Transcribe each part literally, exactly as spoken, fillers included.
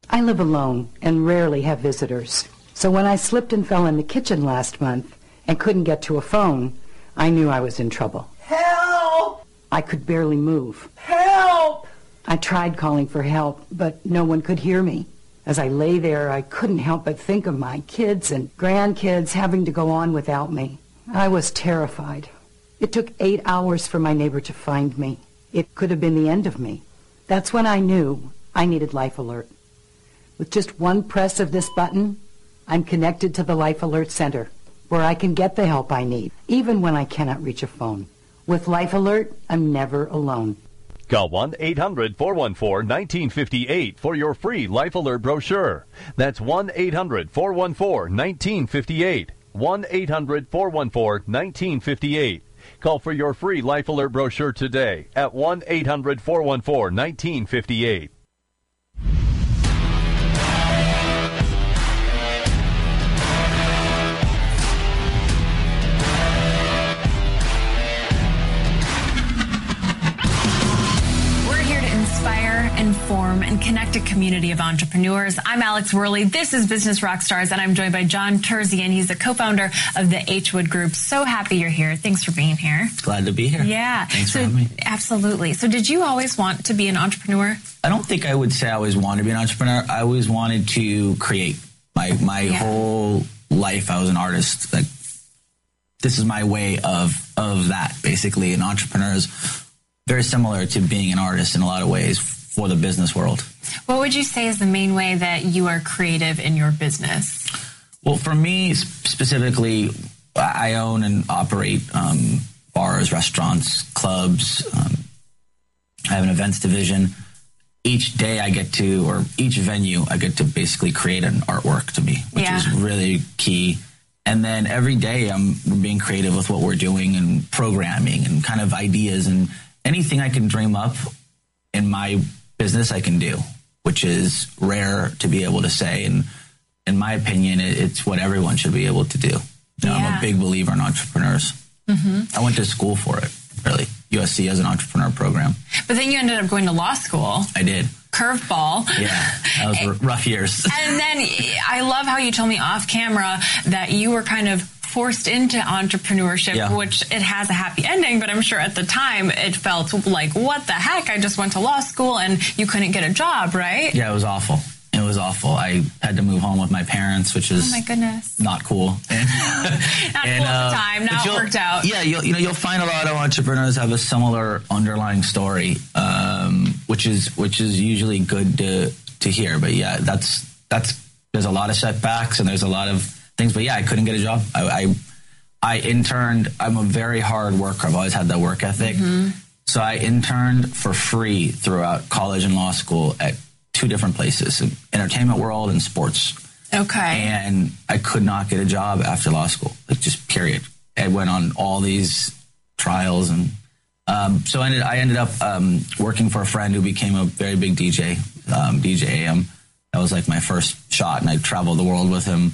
I live alone and rarely have visitors. So when I slipped and fell in the kitchen last month and couldn't get to a phone, I knew I was in trouble. Help! I could barely move. Help! I tried calling for help, but no one could hear me. As I lay there, I couldn't help but think of my kids and grandkids having to go on without me. I was terrified. It took eight hours for my neighbor to find me. It could have been the end of me. That's when I knew I needed Life Alert. With just one press of this button, I'm connected to the Life Alert Center, where I can get the help I need, even when I cannot reach a phone. With Life Alert, I'm never alone. Call one eight hundred four one four one nine five eight for your free Life Alert brochure. That's one eight hundred four one four one nine five eight. one eight hundred four one four one nine five eight. Call for your free Life Alert brochure today at one eight hundred four one four one nine five eight. Inform and connect a community of entrepreneurs. I'm Alex Worley. This is Business Rockstars, and I'm joined by John Terzian. He's the co-founder of the H Wood Group. So happy you're here. Thanks for being here. Glad to be here. Yeah. Thanks so, for having me. Absolutely. So did you always want to be an entrepreneur? I don't think I would say I always wanted to be an entrepreneur. I always wanted to create. My my yeah. whole life, I was an artist. Like, this is my way of of that, basically. An entrepreneur is very similar to being an artist in a lot of ways for the business world. What would you say is the main way that you are creative in your business? Well, for me specifically, I own and operate um, bars, restaurants, clubs. Um, I have an events division. Each day I get to, or each venue, I get to basically create an artwork to me, which yeah. is really key. And then every day I'm being creative with what we're doing and programming and kind of ideas, and anything I can dream up in my business I can do, which is rare to be able to say. And in my opinion, it's what everyone should be able to do. You know, yeah. I'm a big believer in entrepreneurs. Mm-hmm. I went to school for it, really. U S C has an entrepreneur program. But then you ended up going to law school. I did. Curveball. Yeah, that was and, rough years. And then I love how you told me off camera that you were kind of forced into entrepreneurship, yeah. which it has a happy ending, but I'm sure at the time it felt like, what the heck? I just went to law school and you couldn't get a job, right? Yeah, it was awful. It was awful. I had to move home with my parents, which is oh my goodness. not cool. And, not and, cool at the time. Now it worked out. Yeah, you'll, you know, you'll find a lot of entrepreneurs have a similar underlying story, um, which is which is usually good to to hear. But yeah, that's that's there's a lot of setbacks and there's a lot of things. But yeah, I couldn't get a job. I I, I interned. I'm a very hard worker. I've always had that work ethic. Mm-hmm. So I interned for free throughout college and law school at two different places, entertainment world and sports. Okay. And I could not get a job after law school, like just period. I went on all these trials. And um, so I ended, I ended up um, working for a friend who became a very big D J, um, D J A M. That was like my first shot. And I traveled the world with him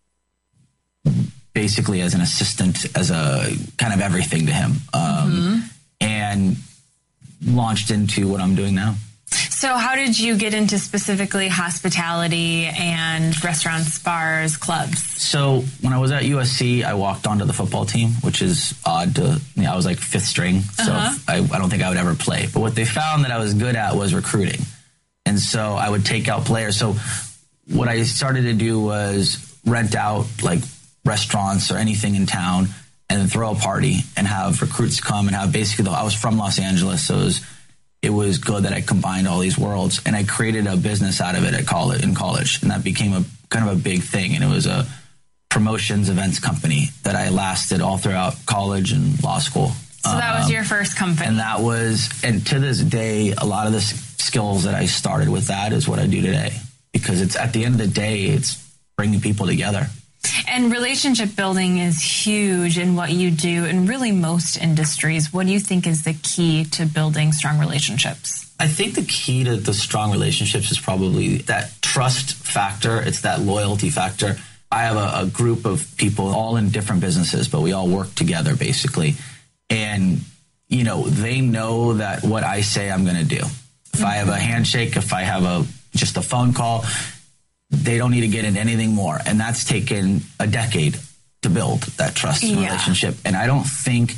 basically as an assistant, as a kind of everything to him. Um, mm-hmm. And launched into what I'm doing now. So how did you get into specifically hospitality and restaurants, bars, clubs? So when I was at U S C, I walked onto the football team, which is odd to, you know, I was like fifth string. So uh-huh. I, I don't think I would ever play. But what they found that I was good at was recruiting. And so I would take out players. So what I started to do was rent out like restaurants or anything in town and then throw a party and have recruits come and have basically, I was from Los Angeles. So it was, it was good that I combined all these worlds, and I created a business out of it at college, in college. And that became a kind of a big thing. And it was a promotions events company that I lasted all throughout college and law school. So that um, was your first company. And that was, and to this day, a lot of the skills that I started with that is what I do today, because it's at the end of the day, it's bringing people together. And relationship building is huge in what you do in really most industries. What do you think is the key to building strong relationships? I think the key to the strong relationships is probably that trust factor. It's that loyalty factor. I have a, a group of people all in different businesses, but we all work together basically. And, you know, they know that what I say I'm going to do. If mm-hmm. I have a handshake, if I have a just a phone call. They don't need to get into anything more. And that's taken a decade to build that trust yeah. relationship. And I don't think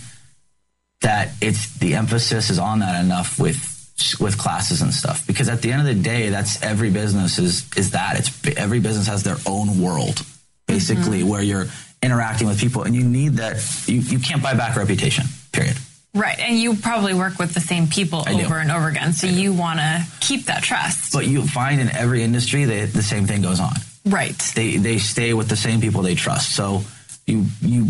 that it's the emphasis is on that enough with with classes and stuff, because at the end of the day, that's every business is is that it's every business has their own world, basically, mm-hmm. where you're interacting with people, and you need that. You, you can't buy back reputation, period. Right. And you probably work with the same people I over do. and over again. So you want to keep that trust. But you find in every industry that the same thing goes on. Right. They they stay with the same people they trust. So you you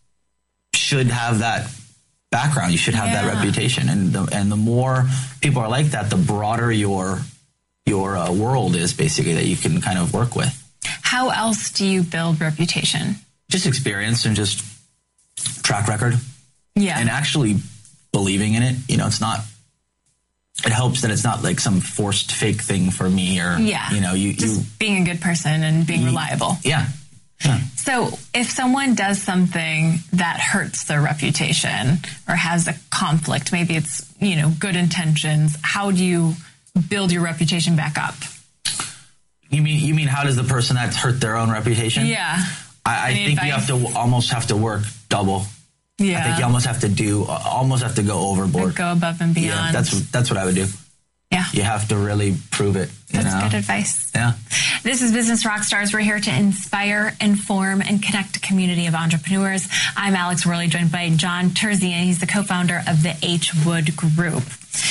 should have that background. You should have yeah. that reputation. And the, and the more people are like that, the broader your your uh, world is, basically, that you can kind of work with. How else do you build reputation? Just experience and just track record. Yeah. And actually believing in it. You know, it's not, it helps that it's not like some forced fake thing for me, or, yeah. you know, you, just you being a good person and being you, reliable. Yeah. yeah. So if someone does something that hurts their reputation or has a conflict, maybe it's, you know, good intentions, how do you build your reputation back up? You mean, you mean, how does the person that's hurt their own reputation? Yeah. I, I think advice? you have to almost have to work double. Yeah. I think you almost have to do, almost have to go overboard. Or go above and beyond. Yeah, that's that's what I would do. Yeah. You have to really prove it. You That's know? good advice. Yeah. This is Business Rockstars. We're here to inspire, inform, and connect a community of entrepreneurs. I'm Alex Worley, joined by John Terzian. He's the co-founder of the H. Wood Group.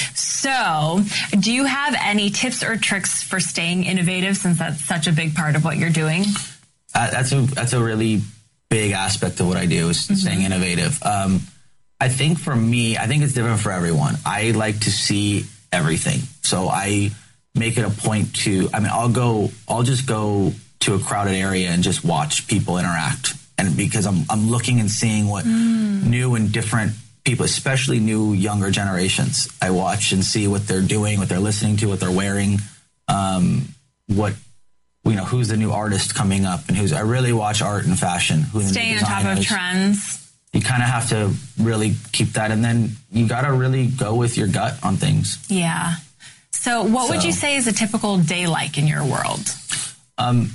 So, do you have any tips or tricks for staying innovative, since that's such a big part of what you're doing? Uh, that's a that's a really big aspect of what I do, is mm-hmm. staying innovative. Um, I think for me, I think it's different for everyone. I like to see everything. So I make it a point to, I mean, I'll go, I'll just go to a crowded area and just watch people interact. And because I'm, I'm looking and seeing what mm. new and different people, especially new younger generations, I watch and see what they're doing, what they're listening to, what they're wearing, um, what, you know, who's the new artist coming up, and who's, I really watch art and fashion. Who Stay on top of trends. You kind of have to really keep that, and then you got to really go with your gut on things. Yeah. So what so, would you say is a typical day like in your world? Um,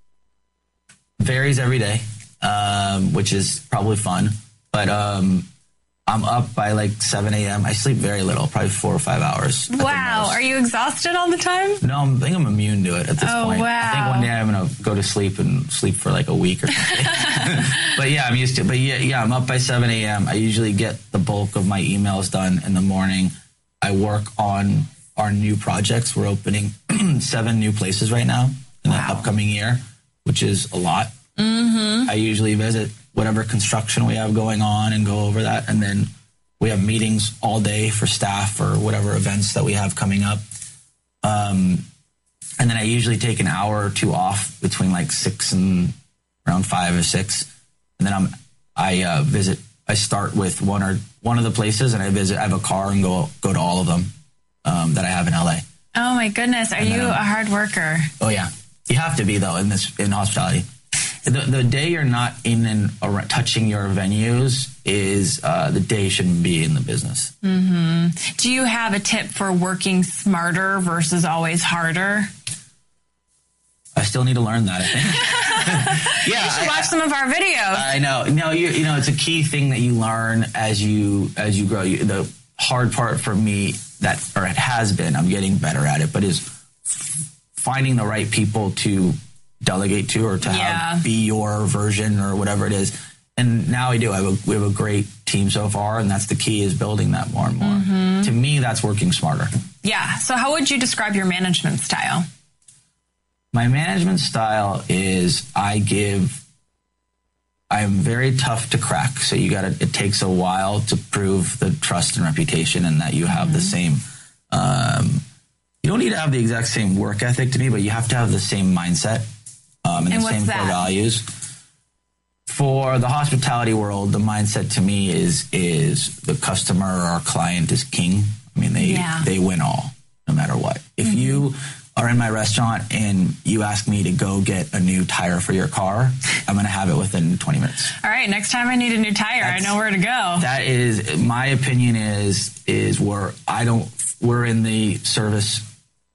varies every day, um, which is probably fun. But um, I'm up by like seven a.m. I sleep very little, probably four or five hours. Wow. Are you exhausted all the time? No, I think I'm immune to it at this oh, point. Wow. I think one day I'm going to go to sleep and sleep for like a week or something. But yeah, I'm used to it. But yeah, yeah, I'm up by seven a.m. I usually get the bulk of my emails done in the morning. I work on our new projects. We're opening seven new places right now in wow. the upcoming year, which is a lot. Mm-hmm. I usually visit whatever construction we have going on and go over that. And then we have meetings all day for staff or whatever events that we have coming up. Um, and then I usually take an hour or two off between like six and around five or six. And then I'm, I uh, visit, I start with one or one of the places, and I visit, I have a car and go, go to all of them um, that I have in L A. Oh my goodness. Are and you a hard worker? Oh yeah. You have to be though in this, in hospitality. The, the day you're not in and around, touching your venues is uh, the day you shouldn't be in the business. Mm-hmm. Do you have a tip for working smarter versus always harder? I still need to learn that, I think. Yeah, you should I, watch some of our videos. I know. No, you, you know, it's a key thing that you learn as you as you grow. You, the hard part for me, that or it has been, I'm getting better at it, but is finding the right people to delegate to, or to yeah. have be your version or whatever it is. And now I do. I have a, we have a great team so far, and that's the key, is building that more and more. Mm-hmm. To me, that's working smarter. Yeah. So how would you describe your management style? My management style is I give, I'm very tough to crack. So you got to, it takes a while to prove the trust and reputation, and that you have mm-hmm. the same, um, you don't need to have the exact same work ethic to me, but you have to have the same mindset. Um, and, and the same that? core values. For the hospitality world, the mindset to me is is the customer or our client is king. I mean, they yeah. they win all, no matter what. If mm-hmm. you are in my restaurant and you ask me to go get a new tire for your car, I'm going to have it within twenty minutes. All right, next time I need a new tire, That's, I know where to go. That is, my opinion is is where I don't, we're in the service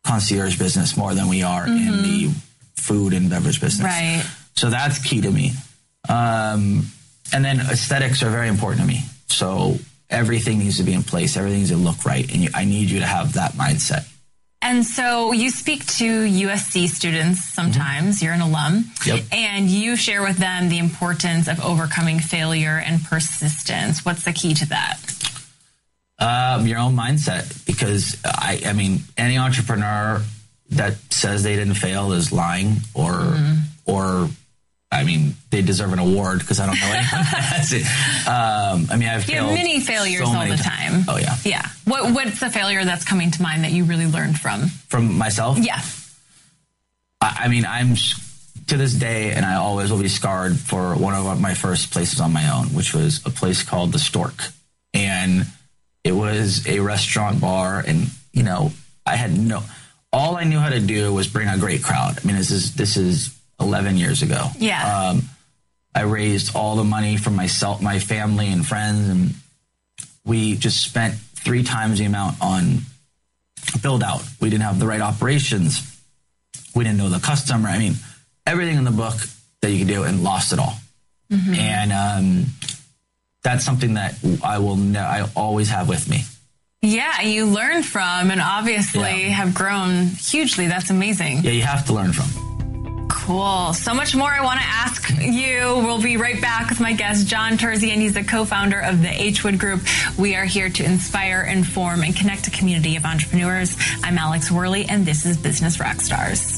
concierge business more than we are mm-hmm. in the food and beverage business. Right. So that's key to me. Um, and then aesthetics are very important to me. So everything needs to be in place. Everything needs to look right. And you, I need you to have that mindset. And so you speak to U S C students sometimes. Mm-hmm. You're an alum. Yep. And you share with them the importance of overcoming failure and persistence. What's the key to that? Um, your own mindset. Because, I, I mean, any entrepreneur that says they didn't fail is lying or, mm-hmm. or I mean, they deserve an award because I don't know anyone that has it. Um, I mean, I've you failed have many failures so all many the time. time. Oh, yeah. Yeah. What What's the failure that's coming to mind that you really learned from? From myself? Yeah. I, I mean, I'm to this day, and I always will be scarred for one of my first places on my own, which was a place called The Stork. And it was a restaurant bar, and, you know, I had no... All I knew how to do was bring a great crowd. I mean, this is this is... eleven years ago. Yeah. Um, I raised all the money from myself, my family and friends, and we just spent three times the amount on build out. We didn't have the right operations. We didn't know the customer. I mean, everything in the book that you could do, and lost it all. Mm-hmm. And um, that's something that I will ne- I always have with me. Yeah, you learn from, and obviously yeah. have grown hugely. That's amazing. Yeah, you have to learn from. Cool. So much more I want to ask you. We'll be right back with my guest, John Terzian. He's the co-founder of the H Wood Group. We are here to inspire, inform, and connect a community of entrepreneurs. I'm Alex Worley, and this is Business Rockstars.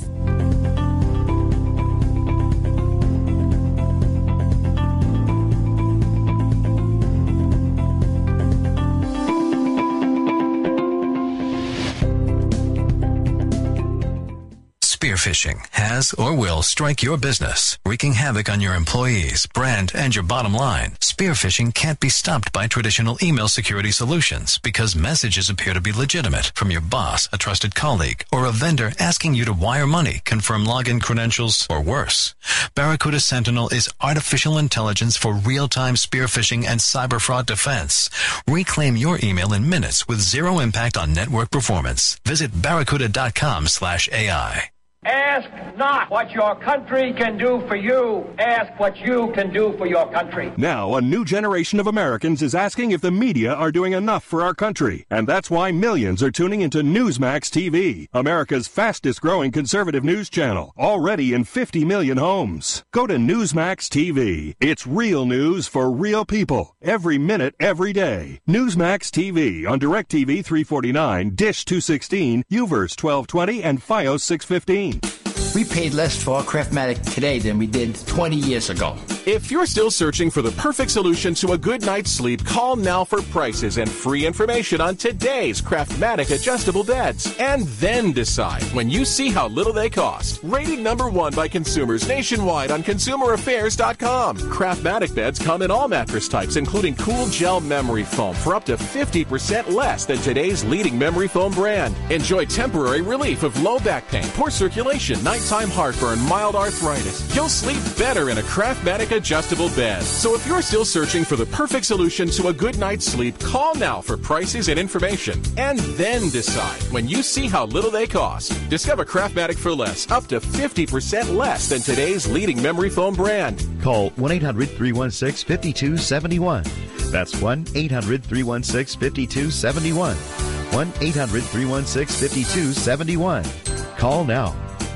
Spearphishing has or will strike your business, wreaking havoc on your employees, brand, and your bottom line. Spearphishing can't be stopped by traditional email security solutions because messages appear to be legitimate from your boss, a trusted colleague, or a vendor asking you to wire money, confirm login credentials, or worse. Barracuda Sentinel is artificial intelligence for real-time spearphishing and cyber fraud defense. Reclaim your email in minutes with zero impact on network performance. Visit barracuda.com slash AI. Ask not what your country can do for you. Ask what you can do for your country. Now, a new generation of Americans is asking if the media are doing enough for our country. And that's why millions are tuning into Newsmax T V, America's fastest growing conservative news channel, already in fifty million homes. Go to Newsmax T V. It's real news for real people. Every minute, every day. Newsmax T V on DirecTV three forty-nine, Dish two sixteen, UVerse twelve twenty, and Fios six fifteen. We paid less for our Craftmatic today than we did twenty years ago. If you're still searching for the perfect solution to a good night's sleep, call now for prices and free information on today's Craftmatic adjustable beds. And then decide when you see how little they cost. Rated number one by consumers nationwide on consumer affairs dot com. Craftmatic beds come in all mattress types, including cool gel memory foam for up to fifty percent less than today's leading memory foam brand. Enjoy temporary relief of low back pain, poor circulation, nighttime heartburn, mild arthritis. You'll sleep better in a Craftmatic adjustable bed. So if you're still searching for the perfect solution to a good night's sleep, call now for prices and information. And then decide when you see how little they cost. Discover Craftmatic for less, up to fifty percent less than today's leading memory foam brand. Call one eight hundred three one six five two seven one. That's one eight hundred three one six five two seven one. one eight hundred three one six five two seven one. Call now.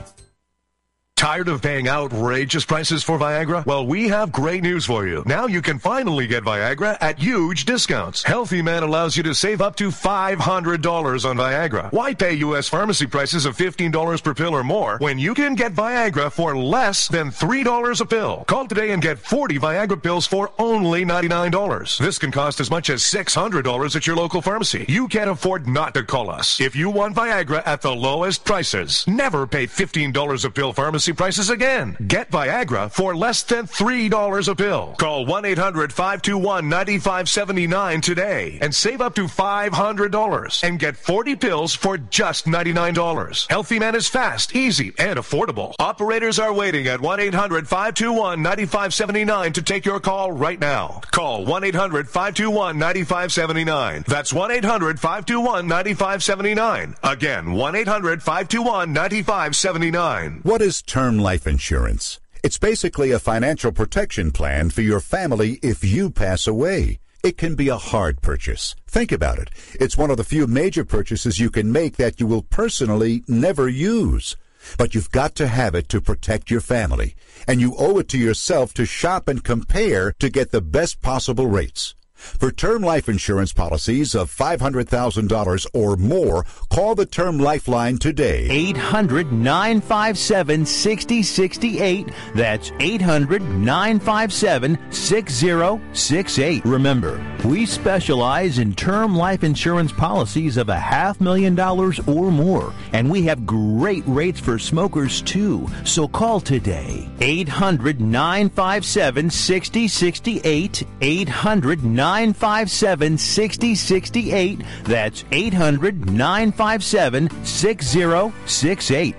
Tired of paying outrageous prices for Viagra? Well, we have great news for you. Now you can finally get Viagra at huge discounts. Healthy Man allows you to save up to five hundred dollars on Viagra. Why pay U S pharmacy prices of fifteen dollars per pill or more when you can get Viagra for less than three dollars a pill? Call today and get forty Viagra pills for only ninety-nine dollars. This can cost as much as six hundred dollars at your local pharmacy. You can't afford not to call us. If you want Viagra at the lowest prices, never pay fifteen dollars a pill pharmacy fancy prices again. Get Viagra for less than three dollars a pill. Call one eight hundred five two one nine five seven nine today and save up to five hundred dollars and get forty pills for just ninety-nine dollars. Healthy Man is fast, easy, and affordable. Operators are waiting at one eight hundred five two one nine five seven nine to take your call right now. Call one eight hundred five two one nine five seven nine. That's one eight hundred five two one nine five seven nine. Again, one eight hundred five two one nine five seven nine. What is term life insurance? It's basically a financial protection plan for your family if you pass away. It can be a hard purchase. Think about it. It's one of the few major purchases you can make that you will personally never use. But you've got to have it to protect your family. And you owe it to yourself to shop and compare to get the best possible rates. For term life insurance policies of five hundred thousand dollars or more, call the Term Lifeline today. eight hundred nine five seven six zero six eight. That's eight hundred nine five seven six zero six eight. Remember, we specialize in term life insurance policies of a half million dollars or more, and we have great rates for smokers too. So call today. eight hundred nine five seven six zero six eight. eight hundred nine five seven six zero six eight. That's eight hundred nine five seven six zero six eight.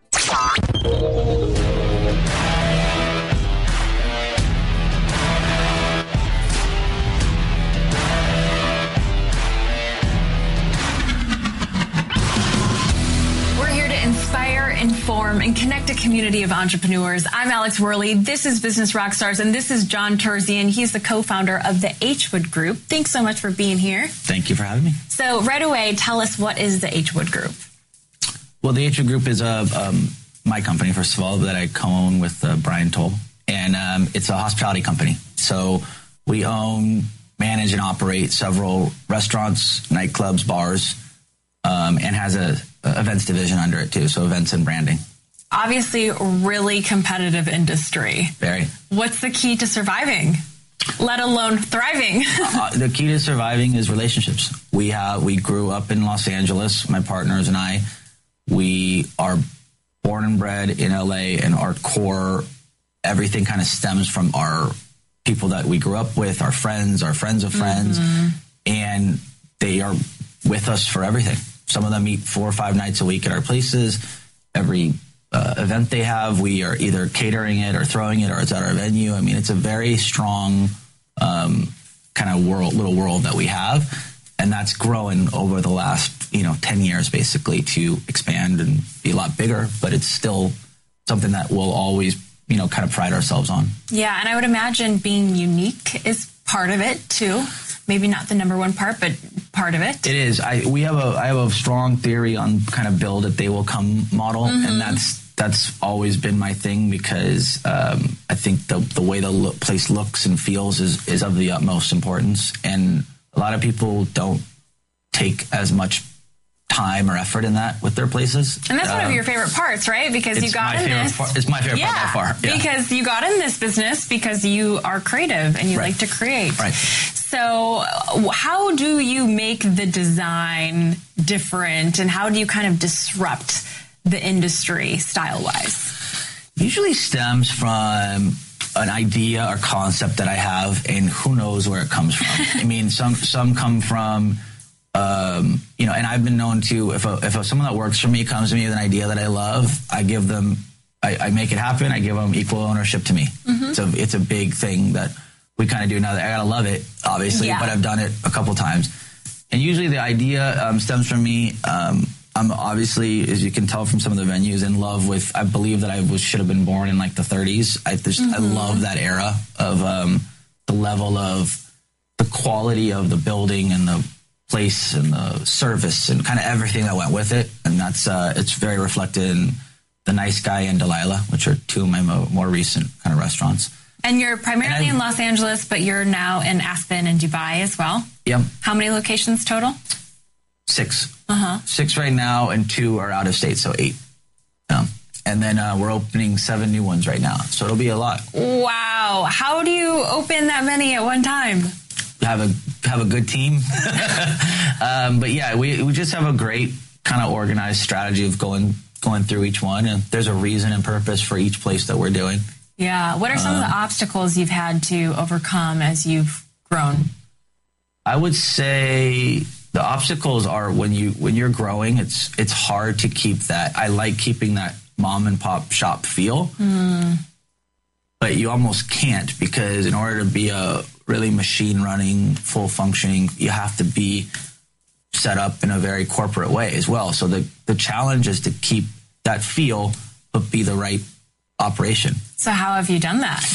Inspire, inform, and connect a community of entrepreneurs. I'm Alex Worley. This is Business Rockstars, and this is John Terzian. He's the co-founder of the H Wood Group. Thanks so much for being here. Thank you for having me. So right away, tell us, what is the H Wood Group? Well, the H Wood Group is a, um, my company, first of all, that I co-own with uh, Brian Toll. And um, it's a hospitality company. So we own, manage, and operate several restaurants, nightclubs, bars, um, and has a events division under it too, so events and branding. Obviously, really competitive industry. Very. What's the key to surviving, let alone thriving? uh, the key to surviving is relationships. We have we grew up in Los Angeles, my partners and I. We are born and bred in L A, and our core, everything kind of stems from our people that we grew up with, our friends, our friends of friends, mm-hmm. and they are with us for everything. Some of them meet four or five nights a week at our places. Every uh, event they have, we are either catering it or throwing it, or it's at our venue. I mean, it's a very strong um, kind of world, little world that we have, and that's growing over the last, you know, ten years basically to expand and be a lot bigger. But it's still something that we'll always, you know, kind of pride ourselves on. Yeah, and I would imagine being unique is part of it too. Maybe not the number one part, but part of it. It is. I we have a I have a strong theory on kind of build it, they will come model, mm-hmm. and that's that's always been my thing, because um, I think the the way the lo- place looks and feels is is of the utmost importance, and a lot of people don't take as much time or effort in that with their places. And that's um, one of your favorite parts, right? Because you got in this. Part, it's my favorite yeah, part by far. Yeah. Because you got in this business because you are creative and you right. like to create. Right. So how do you make the design different, and how do you kind of disrupt the industry style-wise? Usually stems from an idea or concept that I have, and who knows where it comes from. I mean, some some come from, um, you know, and I've been known to, if a, if a, someone that works for me comes to me with an idea that I love, I give them, I, I make it happen. I give them equal ownership to me. Mm-hmm. It's a it's a big thing that we kind of do now. That I gotta love it, obviously, yeah. but I've done it a couple times. And usually the idea um, stems from me. Um, I'm obviously, as you can tell from some of the venues, in love with, I believe that I was, should have been born in like the thirties. I just, mm-hmm. I love that era of um, the level of the quality of the building and the place and the service and kind of everything that went with it. And that's, uh, it's very reflected in The Nice Guy and Delilah, which are two of my mo- more recent kind of restaurants. And you're primarily and in Los Angeles, but you're now in Aspen and Dubai as well. Yep. How many locations total? Six. Uh-huh. Six right now, and two are out of state, so eight. Um, and then uh, we're opening seven new ones right now, so it'll be a lot. Wow. How do you open that many at one time? Have a have a good team. um, but yeah, we, we just have a great kind of organized strategy of going going through each one, and there's a reason and purpose for each place that we're doing. Yeah. What are some um, of the obstacles you've had to overcome as you've grown? I would say the obstacles are when you when you're growing, it's it's hard to keep that. I like keeping that mom and pop shop feel, mm. but you almost can't, because in order to be a really machine running, full functioning, you have to be set up in a very corporate way as well. So the, the challenge is to keep that feel, but be the right operation. So how have you done that?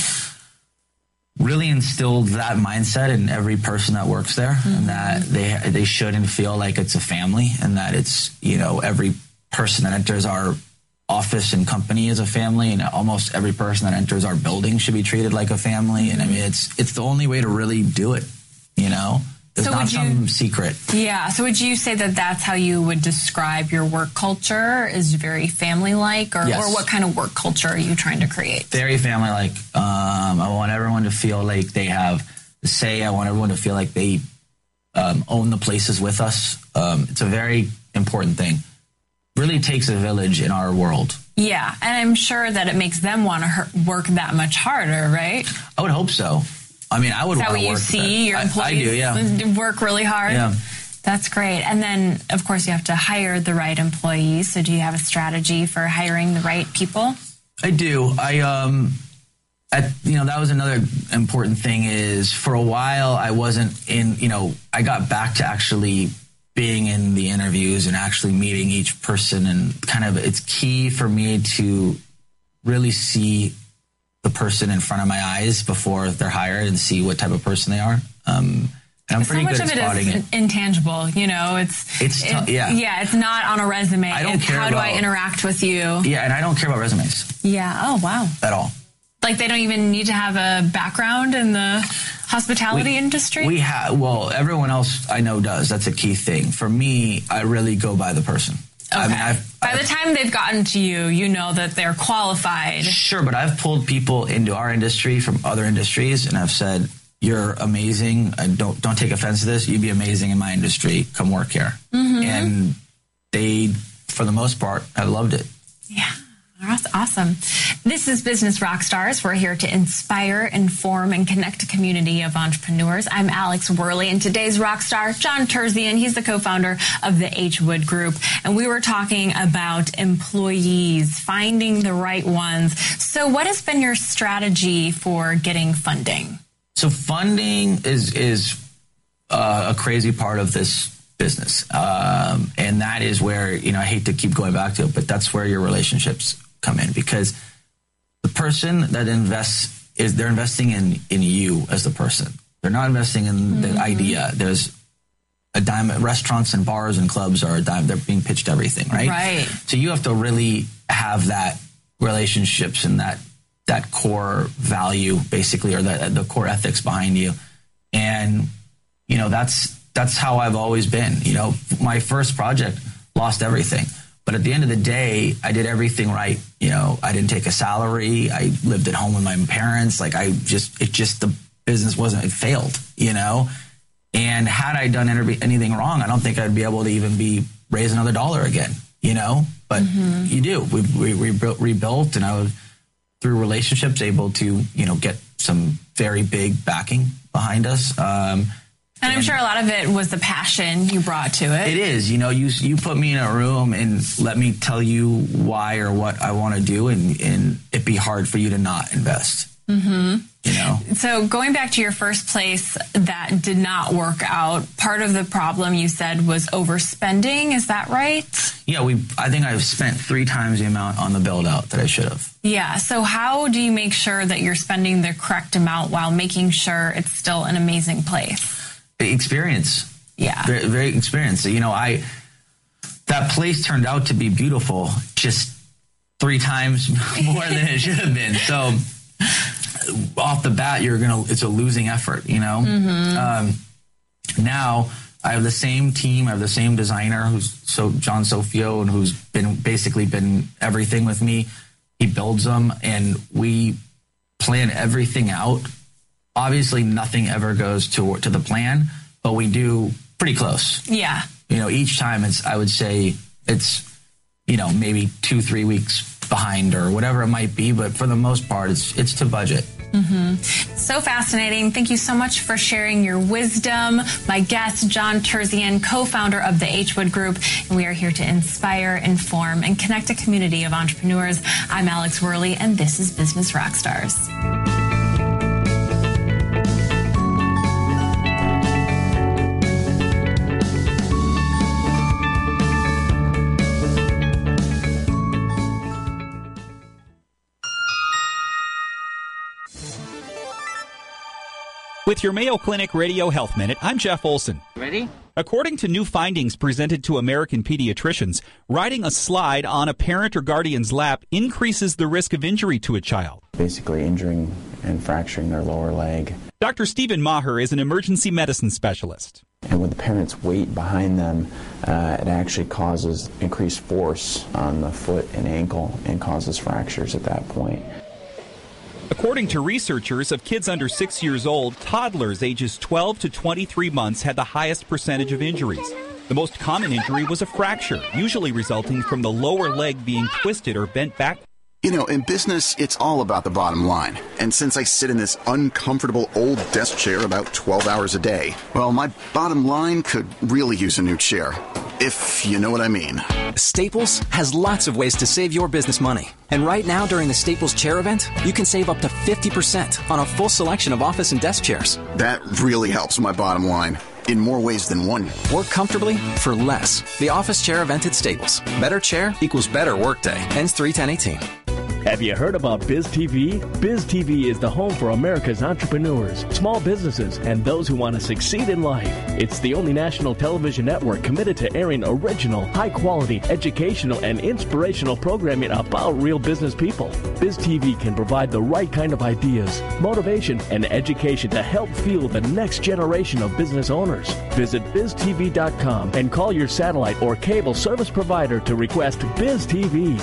Really instilled that mindset in every person that works there, mm-hmm. and that they they should and feel like it's a family, and that it's, you know, every person that enters our office and company is a family, and almost every person that enters our building should be treated like a family. And I mean, it's it's the only way to really do it, you know? There's so not some you, secret. Yeah. So would you say that that's how you would describe your work culture, is very family-like? Or, yes. or what kind of work culture are you trying to create? Very family-like. Um, I want everyone to feel like they have the say. I want everyone to feel like they um, own the places with us. Um, it's a very important thing. Really takes a village in our world. Yeah. And I'm sure that it makes them want to work that much harder, right? I would hope so. I mean, I would want to work. Is that what you see? Your employees I, I do, yeah. work really hard? Yeah. That's great. And then, of course, you have to hire the right employees. So do you have a strategy for hiring the right people? I do. I, um, at, you know, that was another important thing is for a while I wasn't in, you know, I got back to actually being in the interviews and actually meeting each person, and kind of it's key for me to really see the person in front of my eyes before they're hired and see what type of person they are. Um, and I'm so pretty much good of at it spotting is it. intangible, you know, it's, it's, t- it, yeah. yeah, it's not on a resume. I don't it's care how about, do I interact with you? Yeah. And I don't care about resumes. Yeah. Oh, wow. At all. Like they don't even need to have a background in the hospitality we, industry? We have, well, everyone else I know does. That's a key thing. For me, I really go by the person. Okay. I mean, I've, By I've, the time they've gotten to you, you know that they're qualified. Sure, but I've pulled people into our industry from other industries, and I've said, "You're amazing. I don't don't take offense to this. You'd be amazing in my industry. Come work here." Mm-hmm. And they, for the most part, have loved it. Yeah. That's awesome. This is Business Rockstars. We're here to inspire, inform, and connect a community of entrepreneurs. I'm Alex Worley, and today's rockstar, John Terzian. He's the co-founder of the H. Wood Group, and we were talking about employees, finding the right ones. So what has been your strategy for getting funding? So funding is is uh, a crazy part of this business, um, and that is where, you know, I hate to keep going back to it, but that's where your relationships come in, because the person that invests is they're investing in in you as the person. They're not investing in mm-hmm. the idea. There's a dime. Restaurants and bars and clubs are a dime. They're being pitched everything, right? Right. So you have to really have that relationships and that that core value, basically, or the the core ethics behind you. And you know, that's that's how I've always been. You know, my first project lost everything. But at the end of the day, I did everything right. You know, I didn't take a salary. I lived at home with my parents. Like I just, it just, the business wasn't, it failed, you know? And had I done anything wrong, I don't think I'd be able to even be, raise another dollar again, you know? But mm-hmm. you do. We, we, we rebuilt, rebuilt, and I was, through relationships, able to, you know, get some very big backing behind us. Um, And I'm sure a lot of it was the passion you brought to it. It is. You know, you you put me in a room and let me tell you why or what I want to do, and, and it'd be hard for you to not invest. Mm-hmm. You know? So going back to your first place that did not work out, part of the problem you said was overspending. Is that right? Yeah, we. I think I've spent three times the amount on the build out that I should have. Yeah. So how do you make sure that you're spending the correct amount while making sure it's still an amazing place? Experience. Yeah. Very, very experience. You know, I, that place turned out to be beautiful, just three times more than it should have been. So off the bat, you're going to, it's a losing effort, you know? Mm-hmm. Um, now I have the same team. I have the same designer who's so John Sofio, and who's been basically been everything with me. He builds them, and we plan everything out. Obviously, nothing ever goes to to the plan, but we do pretty close. Yeah. You know, each time it's, I would say it's you know, maybe two, three weeks behind or whatever it might be. But for the most part, it's it's to budget. Mm-hmm. So fascinating. Thank you so much for sharing your wisdom. My guest, John Terzian, co-founder of the H. Wood Group, and we are here to inspire, inform, and connect a community of entrepreneurs. I'm Alex Worley, and this is Business Rockstars. With your Mayo Clinic Radio Health Minute, I'm Jeff Olson. Ready? According to new findings presented to American pediatricians, riding a slide on a parent or guardian's lap increases the risk of injury to a child. Basically injuring and fracturing their lower leg. Doctor Stephen Maher is an emergency medicine specialist. And with the parent's weight behind them, uh, it actually causes increased force on the foot and ankle and causes fractures at that point. According to researchers, of kids under six years old, toddlers ages twelve to twenty-three months had the highest percentage of injuries. The most common injury was a fracture, usually resulting from the lower leg being twisted or bent back. You know, in business, it's all about the bottom line. And since I sit in this uncomfortable old desk chair about twelve hours a day, well, my bottom line could really use a new chair. If you know what I mean. Staples has lots of ways to save your business money. And right now, during the Staples Chair Event, you can save up to fifty percent on a full selection of office and desk chairs. That really helps my bottom line. In more ways than one. Work comfortably for less. The Office Chair Event at Staples. Better chair equals better workday. Ends three ten eighteen. Have you heard about Biz T V? Biz T V is the home for America's entrepreneurs, small businesses, and those who want to succeed in life. It's the only national television network committed to airing original, high-quality, educational, and inspirational programming about real business people. Biz T V can provide the right kind of ideas, motivation, and education to help fuel the next generation of business owners. Visit biz t v dot com and call your satellite or cable service provider to request Biz T V.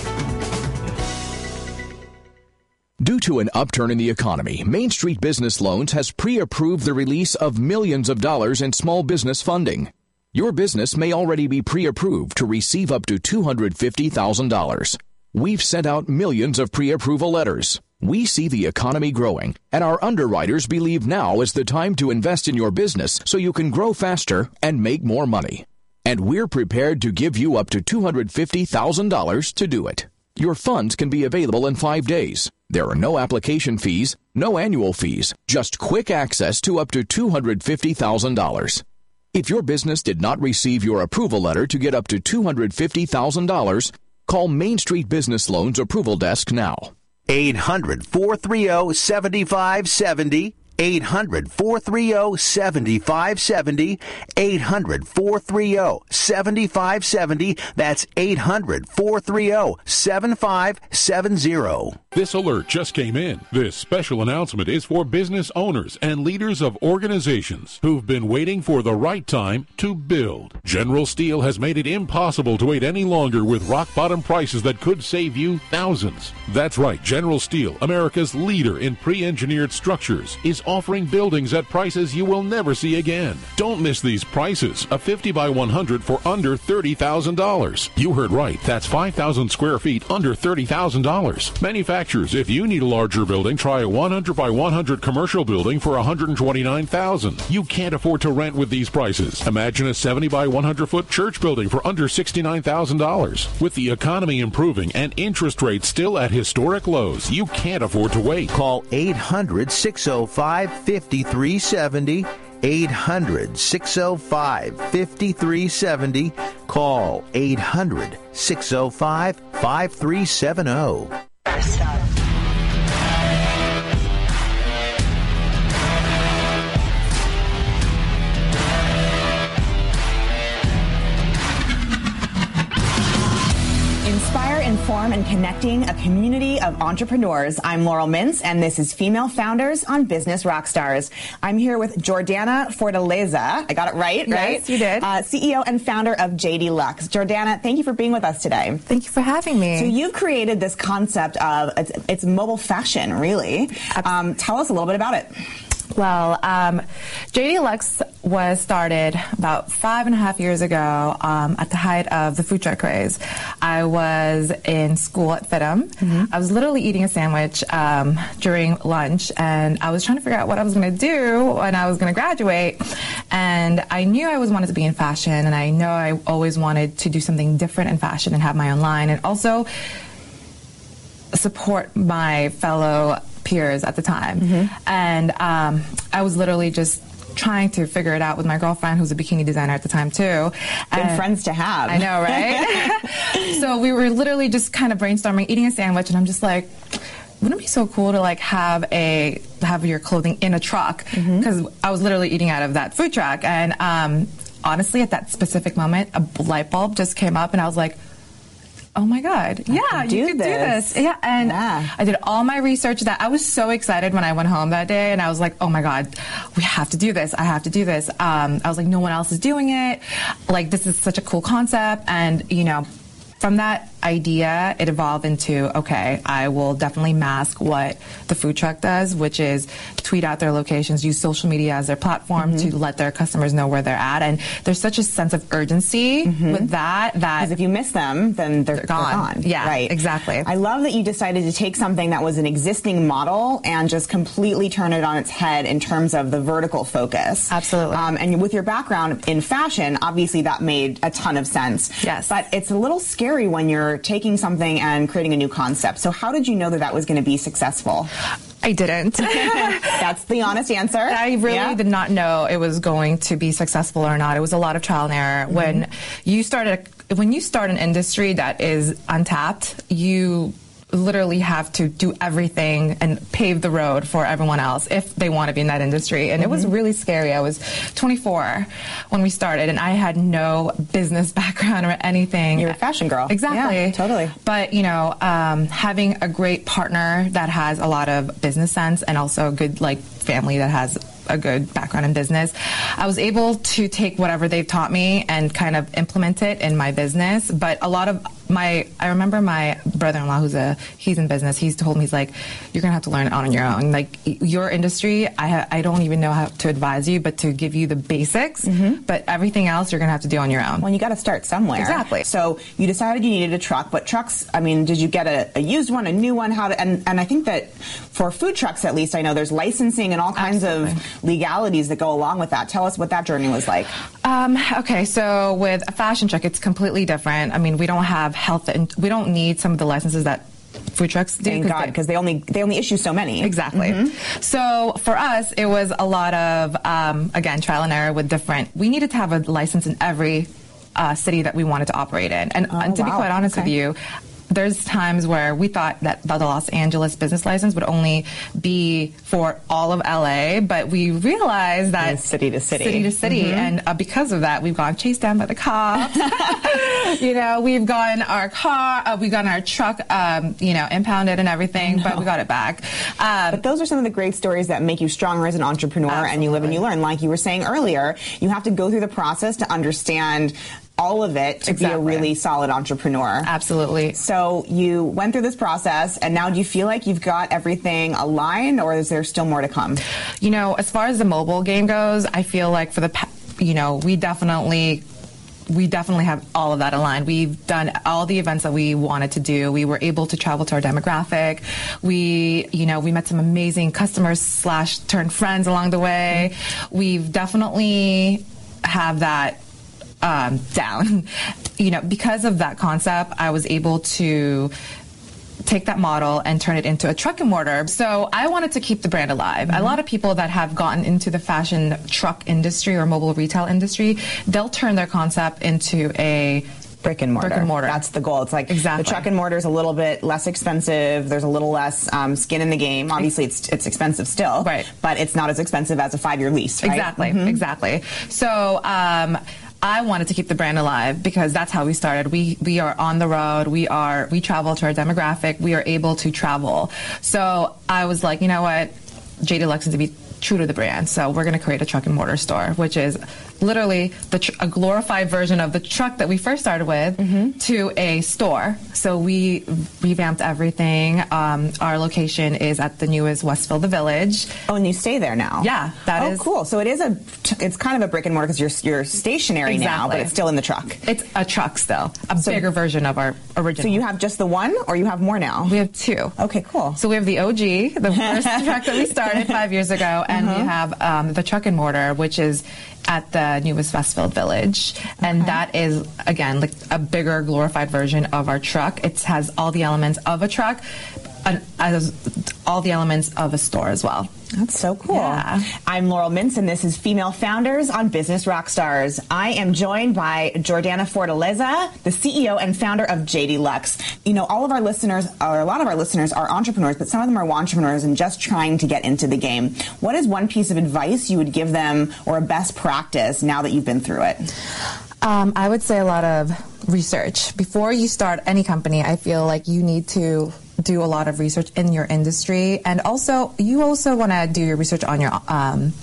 Due to an upturn in the economy, Main Street Business Loans has pre-approved the release of millions of dollars in small business funding. Your business may already be pre-approved to receive up to two hundred fifty thousand dollars. We've sent out millions of pre-approval letters. We see the economy growing, and our underwriters believe now is the time to invest in your business so you can grow faster and make more money. And we're prepared to give you up to two hundred fifty thousand dollars to do it. Your funds can be available in five days. There are no application fees, no annual fees, just quick access to up to two hundred fifty thousand dollars. If your business did not receive your approval letter to get up to two hundred fifty thousand dollars, call Main Street Business Loans Approval Desk now. eight hundred, four three zero, seven five seven zero. eight hundred, four three zero, seven five seven zero. eight hundred, four three zero, seven five seven zero. That's eight hundred, four three zero, seven five seven zero. This alert just came in. This special announcement is for business owners and leaders of organizations who've been waiting for the right time to build. General Steel has made it impossible to wait any longer with rock-bottom prices that could save you thousands. That's right, General Steel, America's leader in pre-engineered structures, is offering buildings at prices you will never see again. Don't miss these prices. A fifty by one hundred for under thirty thousand dollars. You heard right. That's five thousand square feet under thirty thousand dollars. Manufacturers, if you need a larger building, try a one hundred by one hundred commercial building for one hundred twenty-nine thousand dollars. You can't afford to rent with these prices. Imagine a seventy by one hundred foot church building for under sixty-nine thousand dollars. With the economy improving and interest rates still at historic lows, you can't afford to wait. Call eight hundred, six oh five, five three seven oh. eight hundred, six oh five, five three seven oh. Call eight hundred, six oh five, five three seven oh. Inspire, inform, and connecting a community of entrepreneurs. I'm Laurel Mintz, and this is Female Founders on Business Rockstars. I'm here with Jordana Fortaleza. I got it right, yes, right? Yes, you did. Uh, C E O and founder of J D Luxe. Jordana, thank you for being with us today. Thank you for having me. So you've created this concept of, it's, it's mobile fashion, really. Um, tell us a little bit about it. Well, um, J D Luxe was started about five and a half years ago um, at the height of the food truck craze. I was in school at FITM. Mm-hmm. I was literally eating a sandwich um, during lunch, and I was trying to figure out what I was going to do when I was going to graduate. And I knew I always wanted to be in fashion, and I know I always wanted to do something different in fashion and have my own line, and also support my fellow peers at the time. Mm-hmm. And um, I was literally just trying to figure it out with my girlfriend, who's a bikini designer at the time too. Good and friends to have. I know, right? So we were literally just kind of brainstorming, eating a sandwich, and I'm just like, wouldn't it be so cool to like have a have your clothing in a truck? Because mm-hmm. I was literally eating out of that food truck, and um, honestly, at that specific moment, a light bulb just came up, and I was like, oh my God, I yeah, you could this. do this. Yeah, and yeah. I did all my research. That I was so excited when I went home that day, and I was like, oh my God, we have to do this. I have to do this. Um, I was like, no one else is doing it. Like, this is such a cool concept. And, you know, from that idea, it evolved into, okay, I will definitely mask what the food truck does, which is tweet out their locations, use social media as their platform mm-hmm. to let their customers know where they're at. And there's such a sense of urgency mm-hmm. with that, that because if you miss them, then they're, they're, gone. they're gone. Yeah, right. Exactly. I love that you decided to take something that was an existing model and just completely turn it on its head in terms of the vertical focus. Absolutely. Um, and with your background in fashion, obviously that made a ton of sense. Yes. But it's a little scary when you're taking something and creating a new concept. So how did you know that that was going to be successful? I didn't. That's the honest answer. I really yeah. did not know it was going to be successful or not. It was a lot of trial and error. Mm-hmm. When you started, when you start an industry that is untapped, you literally have to do everything and pave the road for everyone else if they want to be in that industry. And mm-hmm. it was really scary. I was twenty-four when we started, and I had no business background or anything. You're a fashion girl. Exactly. Yeah, totally. But, you know, um, having a great partner that has a lot of business sense and also a good, like, family that has a good background in business, I was able to take whatever they've taught me and kind of implement it in my business. But a lot of my, I remember my brother-in-law, who's a, he's in business, he's told me, he's like, you're going to have to learn it on your own. Like, your industry, I ha- I don't even know how to advise you, but to give you the basics, mm-hmm. but everything else you're going to have to do on your own. Well, you got to start somewhere. Exactly. So you decided you needed a truck, but trucks, I mean, did you get a, a used one, a new one? How to, and, and I think that for food trucks, at least, I know there's licensing and all kinds Absolutely. of legalities that go along with that. Tell us what that journey was like. Um, okay, so with a fashion truck, it's completely different. I mean, we don't have health, and we don't need some of the licenses that food trucks do. Thank God, because they only they only issue so many. Exactly. Mm-hmm. So for us, it was a lot of um, again trial and error with different. We needed to have a license in every uh, city that we wanted to operate in, and, oh, and to wow. be quite honest okay. with you, there's times where we thought that the Los Angeles business license would only be for all of L A, but we realized that it's city to city, city to city, mm-hmm. and uh, because of that, we've gone chased down by the cops. You know, we've gotten our car, uh, we've gotten our truck, um, you know, impounded and everything, but we got it back. Um, but those are some of the great stories that make you stronger as an entrepreneur, absolutely. And you live and you learn. Like you were saying earlier, you have to go through the process to understand all of it to exactly. be a really solid entrepreneur. Absolutely. So you went through this process, and now do you feel like you've got everything aligned, or is there still more to come? You know, as far as the mobile game goes, I feel like for the, you know, we definitely... we definitely have all of that aligned. We've done all the events that we wanted to do. We were able to travel to our demographic. We, you know, we met some amazing customers slash turned friends along the way. We've definitely have that um, down. You know, because of that concept, I was able to take that model and turn it into a truck and mortar. So I wanted to keep the brand alive. Mm-hmm. A lot of people that have gotten into the fashion truck industry or mobile retail industry, they'll turn their concept into a brick and mortar. Brick and mortar. That's the goal. It's like exactly. the truck and mortar is a little bit less expensive. There's a little less um, skin in the game. Obviously, it's it's expensive still, right? But it's not as expensive as a five-year lease, right? Exactly, mm-hmm. exactly. So. Um, I wanted to keep the brand alive because that's how we started. We we are on the road. We are we travel to our demographic. We are able to travel. So I was like, you know what, J D Luxe is to be true to the brand. So we're going to create a truck and mortar store, which is literally the tr- a glorified version of the truck that we first started with mm-hmm. to a store. So we revamped everything. Um, our location is at the newest Westfield, the Village. Oh, and you stay there now? Yeah, that oh, is. Oh, cool. So it is a, it's kind of a brick and mortar because you're you're stationary exactly. now, but it's still in the truck. It's a truck still, a so, bigger version of our original. So you have just the one, or you have more now? We have two. Okay, cool. So we have the O G, the first truck that we started five years ago, and uh-huh. we have um, the truck and mortar, which is at the newest Westfield Village. And okay. that is, again, like a bigger, glorified version of our truck. It has all the elements of a truck, and as all the elements of a store as well. That's so cool. Yeah. I'm Laurel Mintz, and this is Female Founders on Business Rockstars. I am joined by Jordana Fortaleza, the C E O and founder of J D Luxe. You know, all of our listeners, or a lot of our listeners, are entrepreneurs, but some of them are entrepreneurs and just trying to get into the game. What is one piece of advice you would give them, or a best practice now that you've been through it? Um, I would say a lot of research. Before you start any company, I feel like you need to do a lot of research in your industry, and also you also want to do your research on your um,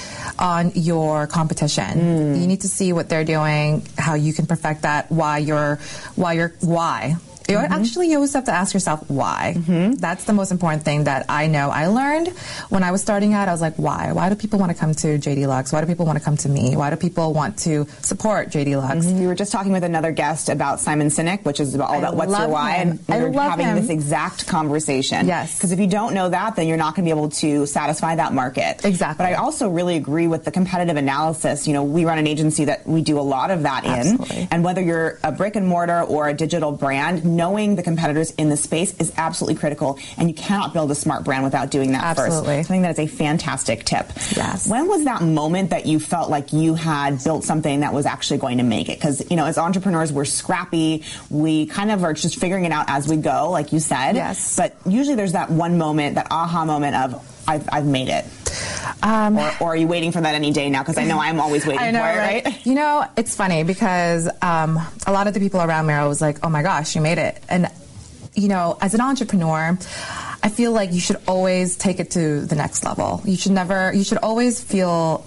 on your competition. Mm. You need to see what they're doing, how you can perfect that, why you're why you're why. Mm-hmm. Actually, you always have to ask yourself why. Mm-hmm. That's the most important thing that I know I learned when I was starting out. I was like, why? Why do people want to come to J D Luxe? Why do people want to come to me? Why do people want to support J D Luxe? Mm-hmm. We were just talking with another guest about Simon Sinek, which is all about what's your why, him. and we I were love having him. this exact conversation. Yes. Because if you don't know that, then you're not going to be able to satisfy that market. Exactly. But I also really agree with the competitive analysis. You know, we run an agency that we do a lot of that Absolutely. in. And whether you're a brick and mortar or a digital brand, knowing the competitors in the space is absolutely critical, and you cannot build a smart brand without doing that Absolutely. first. I think that is a fantastic tip. Yes. When was that moment that you felt like you had built something that was actually going to make it? Because, you know, as entrepreneurs, we're scrappy. We kind of are just figuring it out as we go, like you said. Yes. But usually there's that one moment, that aha moment of, I've, I've made it. Um, or, or are you waiting for that any day now? Because I know I'm always waiting I know, for it, right? right? You know, it's funny because um, a lot of the people around me are always like, oh my gosh, you made it. And you know, as an entrepreneur, I feel like you should always take it to the next level. You should never, you should always feel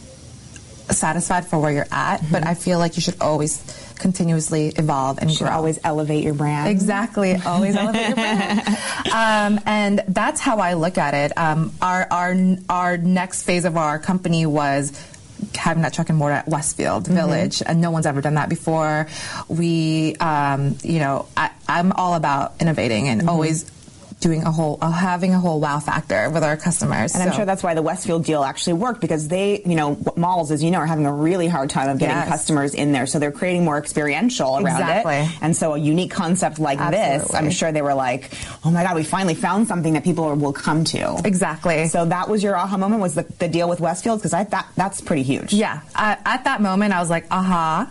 satisfied for where you're at, mm-hmm. but I feel like you should always continuously evolve and you should grow. Always elevate your brand. Exactly, always elevate your brand. Um, and that's how I look at it. Um, our, our, our next phase of our company was having that truck and mortar at Westfield mm-hmm. Village, and no one's ever done that before. We, um, you know, I, I'm all about innovating and mm-hmm. always doing a whole, uh, having a whole wow factor with our customers. And so. I'm sure that's why the Westfield deal actually worked, because they, you know, malls, as you know, are having a really hard time of getting yes. customers in there. So they're creating more experiential around exactly. it. And so a unique concept like Absolutely. this, I'm sure they were like, oh my God, we finally found something that people will come to. Exactly. So that was your aha moment, was the, the deal with Westfield? Because I thought that's pretty huge. Yeah. Uh, at that moment, I was like, aha.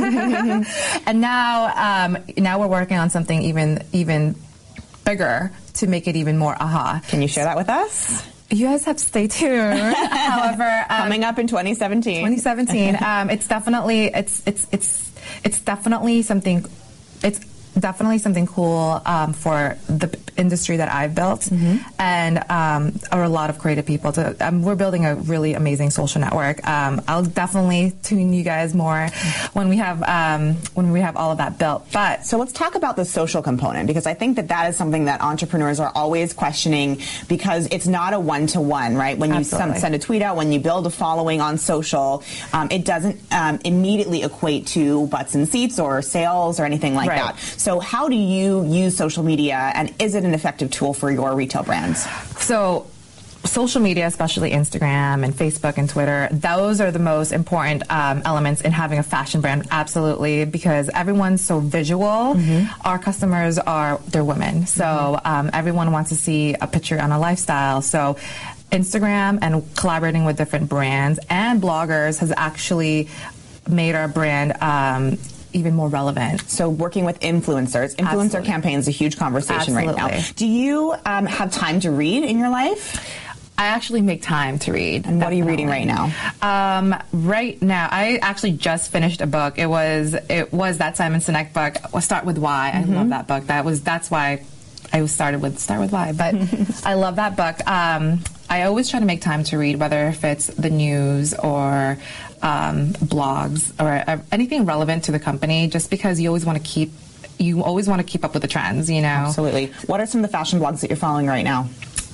And now, um, now we're working on something even, even bigger to make it even more aha. Can you share that with us? You guys have to stay tuned. However, um, coming up in twenty seventeen. twenty seventeen. um, it's definitely it's it's it's it's definitely something. It's definitely something cool um, for the industry that I've built, mm-hmm. and um, are a lot of creative people. To, um, we're building a really amazing social network. Um, I'll definitely tune you guys more when we have um, when we have all of that built. But so let's talk about the social component, because I think that that is something that entrepreneurs are always questioning, because it's not a one-to-one, right? When you some, send a tweet out, when you build a following on social, um, it doesn't um, immediately equate to butts and seats or sales or anything like right. that. So how do you use social media, and is it an effective tool for your retail brands? So social media, especially Instagram and Facebook and Twitter, those are the most important um, elements in having a fashion brand, absolutely, because everyone's so visual. Mm-hmm. Our customers are, they're women, so mm-hmm. um, everyone wants to see a picture on a lifestyle. So Instagram and collaborating with different brands and bloggers has actually made our brand um, even more relevant. So working with influencers. Influencer Absolutely. campaigns is a huge conversation Absolutely. right now. Do you um, have time to read in your life? I actually make time to read. And what definitely. Are you reading right now? Um, right now, I actually just finished a book. It was it was that Simon Sinek book, Start With Why. Mm-hmm. I love that book. That was that's why I started with Start With Why. But I love that book. Um, I always try to make time to read, whether if it's the news or um, blogs or uh, anything relevant to the company, just because you always want to keep you always want to keep up with the trends, you know. Absolutely. What are some of the fashion blogs that you're following right now?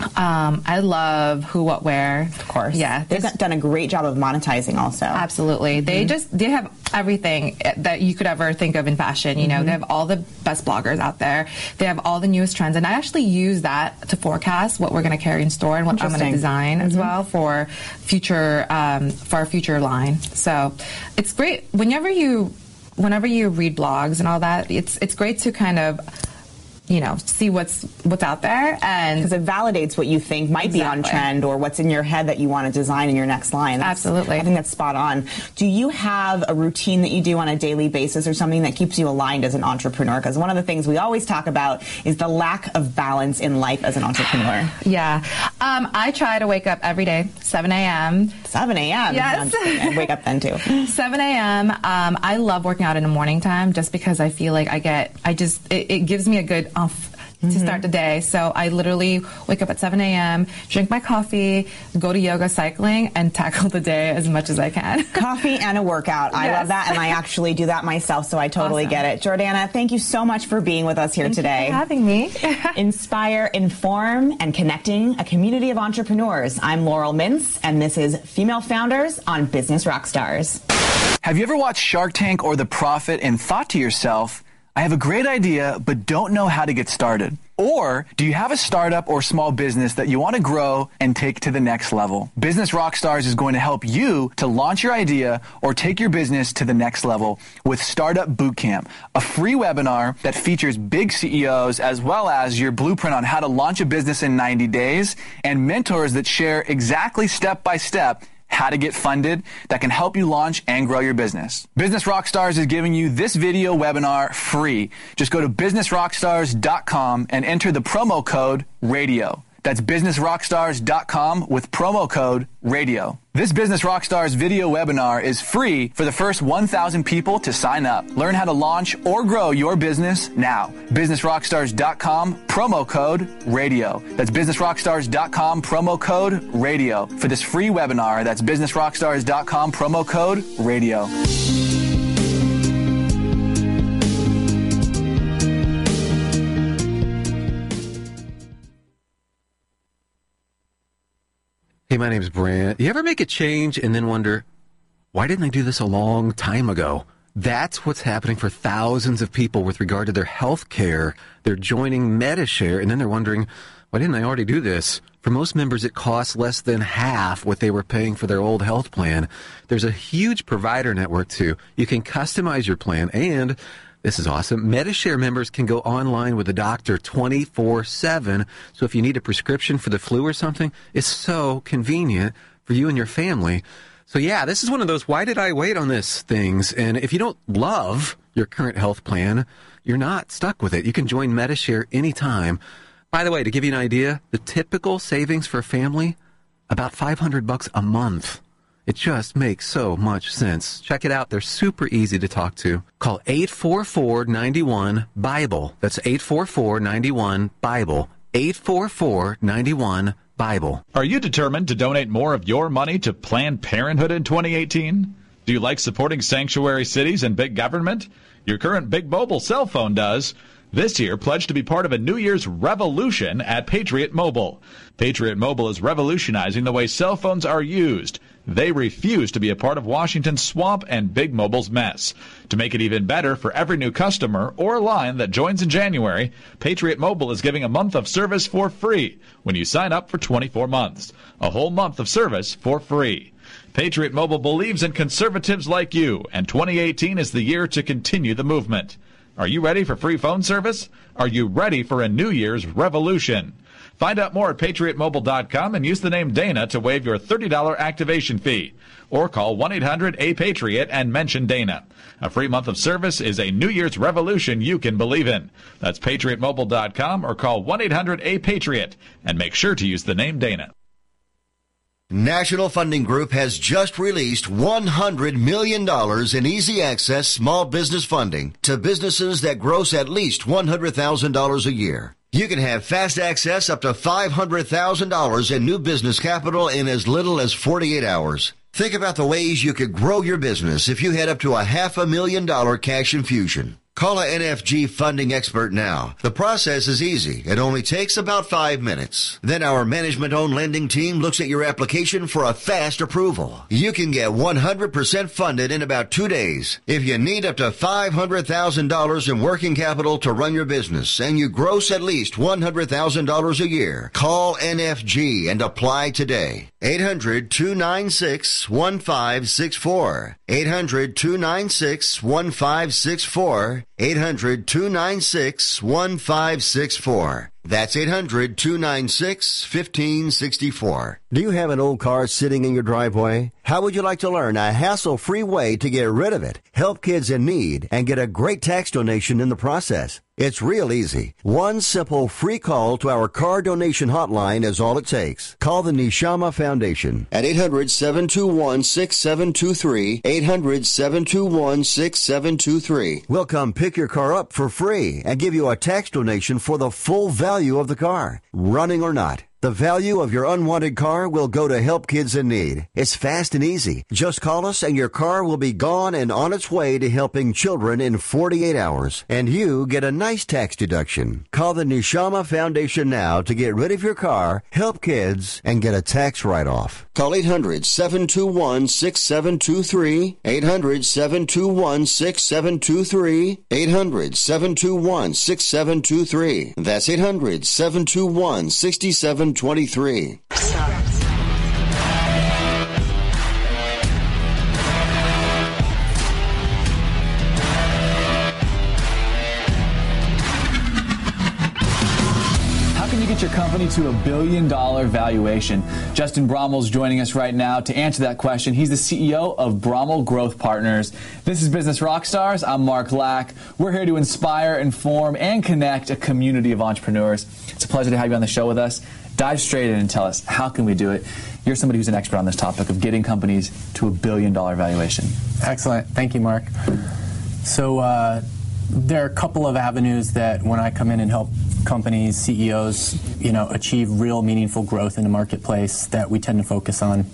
Um, I love Who What Wear. Of course. Yeah. They've done a great job of monetizing also. Absolutely. Mm-hmm. They just, they have everything that you could ever think of in fashion. You know, mm-hmm. They have all the best bloggers out there. They have all the newest trends. And I actually use that to forecast what we're going to carry in store and what I'm going to design mm-hmm. as well for future, um, for our future line. So it's great. Whenever you, whenever you read blogs and all that, it's, it's great to kind of, you know, see what's what's out there, and because it validates what you think might exactly. be on trend or what's in your head that you want to design in your next line. That's, Absolutely, I think that's spot on. Do you have a routine that you do on a daily basis, or something that keeps you aligned as an entrepreneur? Because one of the things we always talk about is the lack of balance in life as an entrepreneur. Yeah, um, I try to wake up every day, seven a.m. seven a.m. Yes, I wake up then too. seven a.m. Um, I love working out in the morning time, just because I feel like I get, I just, it, it gives me a good off to mm-hmm. start the day. So I literally wake up at seven a.m., drink my coffee, go to yoga, cycling, and tackle the day as much as I can. Coffee and a workout. I yes. love that, and I actually do that myself, so I totally awesome. get it. Jordana, thank you so much for being with us here thank today. You for having me. Inspire, inform, and connecting a community of entrepreneurs. I'm Laurel Mintz, and this is Female Founders on Business Rockstars. Have you ever watched Shark Tank or The Profit and thought to yourself, I have a great idea, but don't know how to get started? Or do you have a startup or small business that you want to grow and take to the next level? Business Rockstars is going to help you to launch your idea or take your business to the next level with Startup Bootcamp, a free webinar that features big C E Os as well as your blueprint on how to launch a business in ninety days and mentors that share exactly step by step how to get funded that can help you launch and grow your business. Business Rockstars is giving you this video webinar free. Just go to business rockstars dot com and enter the promo code RADIO. That's business rockstars dot com with promo code RADIO. This Business Rockstars video webinar is free for the first one thousand people to sign up. Learn how to launch or grow your business now. business rockstars dot com, promo code RADIO. That's business rockstars dot com, promo code RADIO. For this free webinar, that's business rockstars dot com, promo code RADIO. Hey, my name's Brant. You ever make a change and then wonder, why didn't I do this a long time ago? That's what's happening for thousands of people with regard to their health care. They're joining Medi-Share, and then they're wondering, why didn't I already do this? For most members, it costs less than half what they were paying for their old health plan. There's a huge provider network, too. You can customize your plan, and this is awesome. Medi-Share members can go online with a doctor twenty-four seven. So if you need a prescription for the flu or something, it's so convenient for you and your family. So yeah, this is one of those why did I wait on this things. And if you don't love your current health plan, you're not stuck with it. You can join Medi-Share anytime. By the way, to give you an idea, the typical savings for a family, about five hundred bucks a month. It just makes so much sense. Check it out. They're super easy to talk to. Call eight four four, nine one, BIBLE. That's eight four four, nine one, BIBLE. eight four four, nine one, BIBLE. Are you determined to donate more of your money to Planned Parenthood in twenty eighteen? Do you like supporting sanctuary cities and big government? Your current Big Mobile cell phone does. This year, pledge to be part of a New Year's revolution at Patriot Mobile. Patriot Mobile is revolutionizing the way cell phones are used. They refuse to be a part of Washington's swamp and Big Mobile's mess. To make it even better for every new customer or line that joins in January, Patriot Mobile is giving a month of service for free when you sign up for twenty-four months. A whole month of service for free. Patriot Mobile believes in conservatives like you, and twenty eighteen is the year to continue the movement. Are you ready for free phone service? Are you ready for a New Year's revolution? Find out more at patriot mobile dot com and use the name Dana to waive your thirty dollars activation fee. Or call one eight hundred A Patriot and mention Dana. A free month of service is a New Year's revolution you can believe in. That's patriot mobile dot com or call one eight hundred A Patriot and make sure to use the name Dana. National Funding Group has just released one hundred million dollars in easy access small business funding to businesses that gross at least one hundred thousand dollars a year. You can have fast access up to five hundred thousand dollars in new business capital in as little as forty-eight hours. Think about the ways you could grow your business if you had up to a half a million dollar cash infusion. Call a N F G funding expert now. The process is easy. It only takes about five minutes. Then our management-owned lending team looks at your application for a fast approval. You can get one hundred percent funded in about two days. If you need up to five hundred thousand dollars in working capital to run your business and you gross at least one hundred thousand dollars a year, call N F G and apply today. eight hundred, two nine six, one five six four. eight hundred, two nine six, one five six four. eight hundred, two nine six, one five six four. That's eight hundred, two nine six, one five six four. Do you have an old car sitting in your driveway? How would you like to learn a hassle-free way to get rid of it, help kids in need, and get a great tax donation in the process? It's real easy. One simple free call to our car donation hotline is all it takes. Call the Neshama Foundation at eight hundred, seven two one, six seven two three, eight hundred, seven two one, six seven two three. We'll come pick your car up for free and give you a tax donation for the full value of the car, running or not. The value of your unwanted car will go to help kids in need. It's fast and easy. Just call us and your car will be gone and on its way to helping children in forty-eight hours. And you get a nice tax deduction. Call the Neshama Foundation now to get rid of your car, help kids, and get a tax write-off. Call eight hundred, seven two one, six seven two three, eight hundred, seven two one, six seven two three, eight hundred, seven two one, six seven two three. That's eight hundred, seven two one, six seven two three. Your company to a billion dollar valuation. Justin Brommel's joining us right now to answer that question. He's the C E O of Brommel Growth Partners. This is Business Rockstars. I'm Mark Lack. We're here to inspire, inform, and connect a community of entrepreneurs. It's a pleasure to have you on the show with us. Dive straight in and tell us, how can we do it? You're somebody who's an expert on this topic of getting companies to a billion dollar valuation. Excellent. Thank you, Mark. So uh, there are a couple of avenues that when I come in and help companies, C E Os, you know, achieve real meaningful growth in the marketplace that we tend to focus on.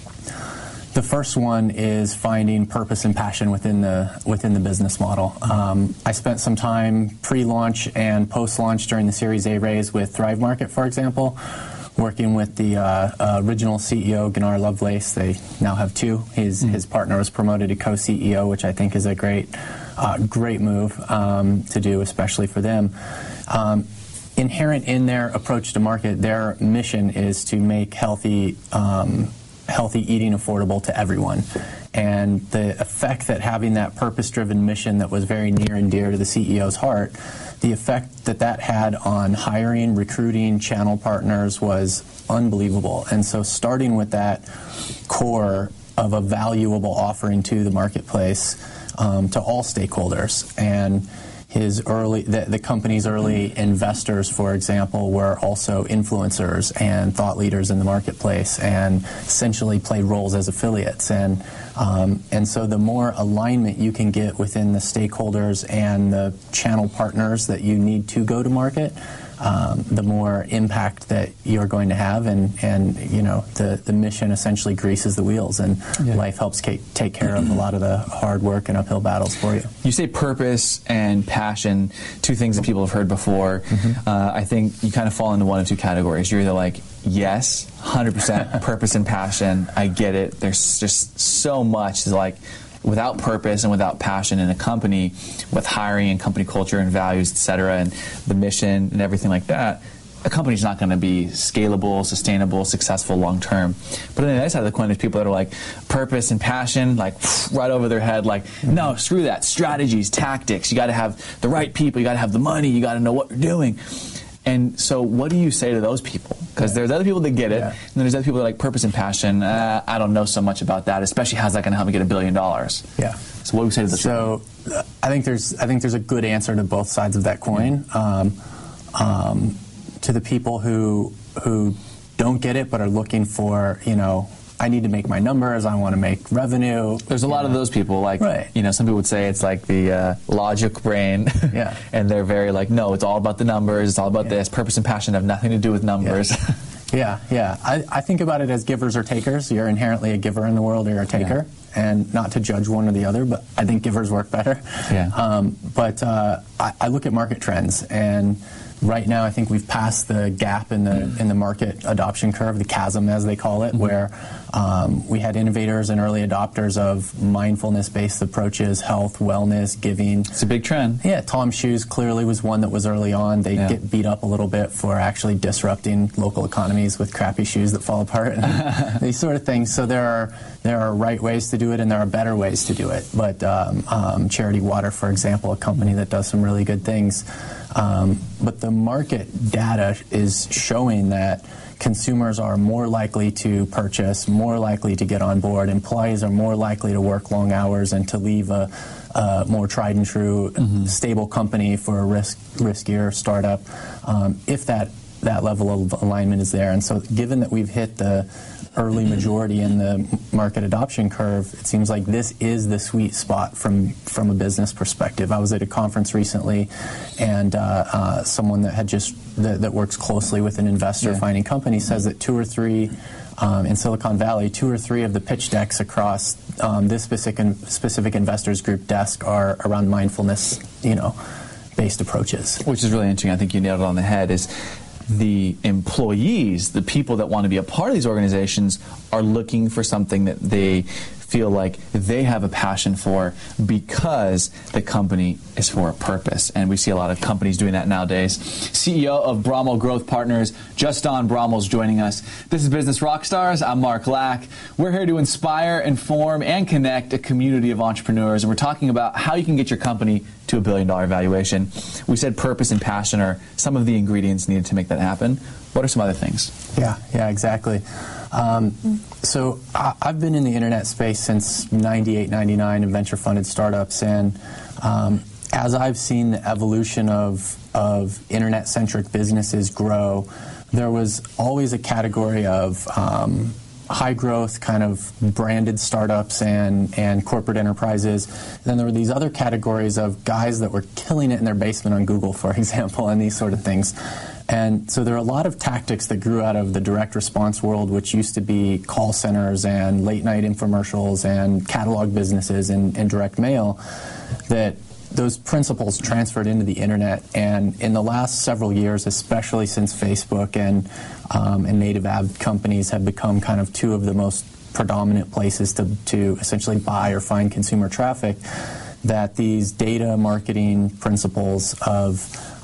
The first one is finding purpose and passion within the within the business model. Um, I spent some time pre-launch and post-launch during the Series A raise with Thrive Market, for example, working with the uh, uh, original C E O, Gunnar Lovelace. They now have two. His mm-hmm. his partner was promoted to co-C E O, which I think is a great uh, great move um, to do, especially for them. Um, Inherent in their approach to market, their mission is to make healthy um, healthy eating affordable to everyone. And the effect that having that purpose-driven mission that was very near and dear to the C E O's heart, the effect that that had on hiring, recruiting, channel partners was unbelievable. And so starting with that core of a valuable offering to the marketplace um, to all stakeholders. And his early, the, the company's early investors, for example, were also influencers and thought leaders in the marketplace, and essentially played roles as affiliates. And um, and so the more alignment you can get within the stakeholders and the channel partners that you need to go to market, um, the more impact that you're going to have, and, and you know the, the mission essentially greases the wheels, and yeah. life helps ca- take care of a lot of the hard work and uphill battles for you. You say purpose and passion, two things that people have heard before. Mm-hmm. Uh, I think you kind of fall into one of two categories. You're either like, yes, one hundred percent purpose and passion, I get it. There's just so much like without purpose and without passion in a company, with hiring and company culture and values, et cetera, and the mission and everything like that, a company's not going to be scalable, sustainable, successful long term. But on the other side of the coin, there's people that are like purpose and passion, like right over their head, like, no, screw that. Strategies, tactics, you got to have the right people, you got to have the money, you got to know what you're doing. And so what do you say to those people? Because yeah. there's other people that get it, yeah. and then there's other people that are like purpose and passion. Uh, I don't know so much about that, especially how's that going to help me get a billion dollars? Yeah. So what do we say to those so, people? So I think there's I think there's a good answer to both sides of that coin. Um, um, to the people who who don't get it but are looking for, you know, I need to make my numbers, I want to make revenue. There's a lot know. of those people, like, right. you know, some people would say it's like the uh, logic brain, yeah. and they're very like, no, it's all about the numbers, it's all about yeah. this. Purpose and passion have nothing to do with numbers. Yeah. Yeah, yeah. I, I think about it as givers or takers. You're inherently a giver in the world, or you're a taker. Yeah. And not to judge one or the other, but I think givers work better. Yeah. Um, but uh, I, I look at market trends, and right now I think we've passed the gap in the mm. in the market adoption curve, the chasm as they call it, mm-hmm. where um, we had innovators and early adopters of mindfulness-based approaches, health, wellness, giving. It's a big trend. Yeah, Tom's Shoes clearly was one that was early on. They yeah. get beat up a little bit for actually disrupting local economies with crappy shoes that fall apart and these sort of things. So there are there are right ways to do it and there are better ways to do it. But um, um, Charity Water, for example, a company that does some really good things. Um, but the market data is showing that consumers are more likely to purchase, more likely to get on board. Employees are more likely to work long hours and to leave a, a more tried and true, mm-hmm. stable company for a risk riskier startup um, if that, that level of alignment is there. And so given that we've hit the early majority in the market adoption curve, it seems like this is the sweet spot from from a business perspective. I was at a conference recently, and uh, uh, someone that had just that, that works closely with an investor yeah. finding companies says that two or three um, in Silicon Valley, two or three of the pitch decks across um, this specific specific investors group desk are around mindfulness, you know, based approaches. Which is really interesting. I think you nailed it on the head. Is the employees, the people that want to be a part of these organizations, are looking for something that they feel like they have a passion for because the company is for a purpose. And we see a lot of companies doing that nowadays. C E O of Brommel Growth Partners, Justin Brommel's joining us. This is Business Rockstars. I'm Mark Lack. We're here to inspire, inform, and connect a community of entrepreneurs. And we're talking about how you can get your company to a billion dollar valuation. We said purpose and passion are some of the ingredients needed to make that happen. What are some other things? Yeah, yeah, exactly. Um, so I, I've been in the internet space since ninety-eight, ninety-nine in venture-funded startups, and um, as I've seen the evolution of, of internet-centric businesses grow, there was always a category of um, high-growth kind of branded startups and, and corporate enterprises. Then there were these other categories of guys that were killing it in their basement on Google, for example, and these sort of things. And so there are a lot of tactics that grew out of the direct response world, which used to be call centers and late-night infomercials and catalog businesses and, and direct mail, that those principles transferred into the internet. And in the last several years, especially since Facebook and, um, and native ad companies have become kind of two of the most predominant places to, to essentially buy or find consumer traffic, that these data marketing principles of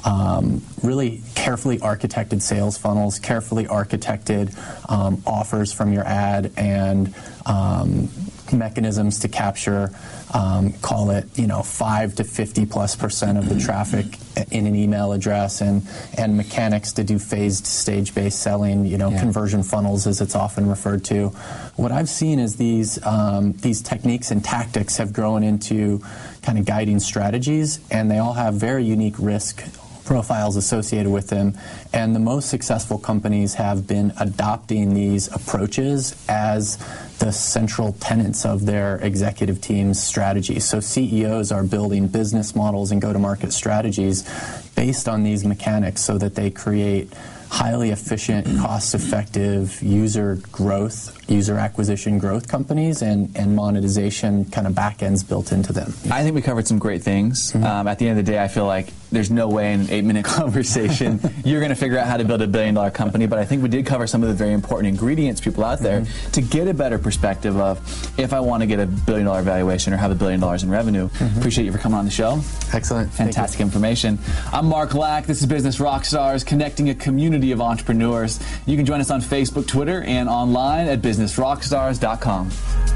Um, really carefully architected sales funnels, carefully architected um, offers from your ad, and um, mechanisms to capture, um, call it, you know, five to fifty plus percent of the traffic in an email address, and and mechanics to do phased stage-based selling, you know, yeah. conversion funnels as it's often referred to. What I've seen is these um, these techniques and tactics have grown into kind of guiding strategies, and they all have very unique risk profiles associated with them, and the most successful companies have been adopting these approaches as the central tenets of their executive team's strategies. So C E Os are building business models and go-to-market strategies based on these mechanics so that they create highly efficient, cost-effective user growth, user acquisition growth companies, and, and monetization kind of back-ends built into them. I think we covered some great things. Mm-hmm. Um, at the end of the day, I feel like there's no way in an eight-minute conversation you're going to figure out how to build a billion-dollar company, but I think we did cover some of the very important ingredients people out there mm-hmm. to get a better perspective of if I want to get a billion-dollar valuation or have a billion dollars in revenue. Mm-hmm. Appreciate you for coming on the show. Excellent. Fantastic information. I'm Mark Lack. This is Business Rockstars, connecting a community of entrepreneurs. You can join us on Facebook, Twitter, and online at business rockstars dot com.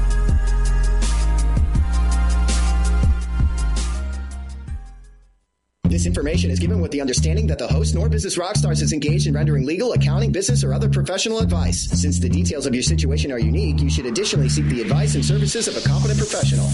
This information is given with the understanding that the host nor Business Rockstars is engaged in rendering legal, accounting, business, or other professional advice. Since the details of your situation are unique, you should additionally seek the advice and services of a competent professional.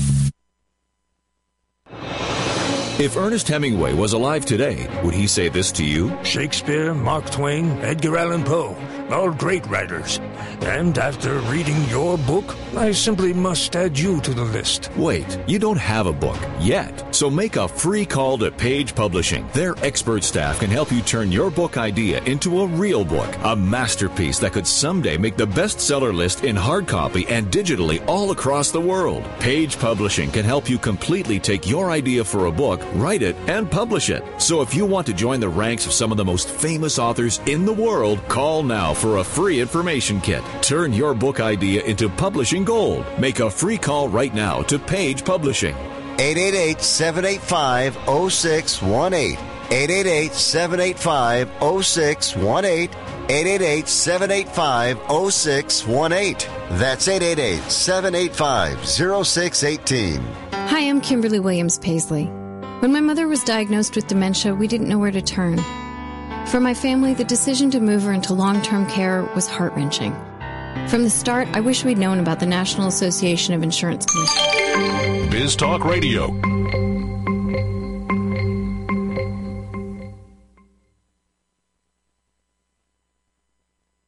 If Ernest Hemingway was alive today, would he say this to you? Shakespeare, Mark Twain, Edgar Allan Poe. all great writers. And after reading your book, I simply must add you to the list. Wait, you don't have a book yet. So make a free call to Page Publishing. Their expert staff can help you turn your book idea into a real book, a masterpiece that could someday make the bestseller list in hard copy and digitally all across the world. Page Publishing can help you completely take your idea for a book, write it, and publish it. So if you want to join the ranks of some of the most famous authors in the world, call now for a free information kit. Turn your book idea into publishing gold. Make a free call right now to Page Publishing. eight eight eight, seven eight five, zero six one eight. eight eight eight, seven eight five, zero six one eight. eight eight eight, seven eight five, zero six one eight. That's eight eight eight, seven eight five, zero six one eight. Hi, I'm Kimberly Williams Paisley. When my mother was diagnosed with dementia, we didn't know where to turn. For my family, the decision to move her into long-term care was heart-wrenching. From the start, I wish we'd known about the National Association of Insurance Commissioners. Biz Talk Radio,